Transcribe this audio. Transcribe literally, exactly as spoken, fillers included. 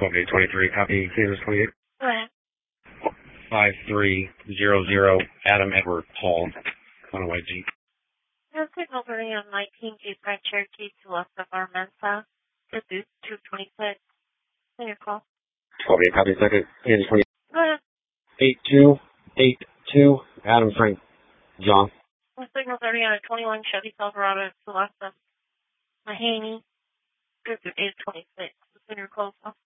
twelve eight twenty-three, copy, Caesars twenty-eight. Go ahead. five three zero zero, Adam Edward Hall, on a white Jeep. No signal burning on nineteen Jeep Grand Cherokee to west of Armenta. Good boot, two twenty-six. In your call. twelve eight, copy, second, Caesars twenty-eight. Go ahead. eight two eight two, Adam Frank John. No signal burning on a twenty-one Chevy Silverado to west of Mahaney. Good boot, eight twenty-six. In your call.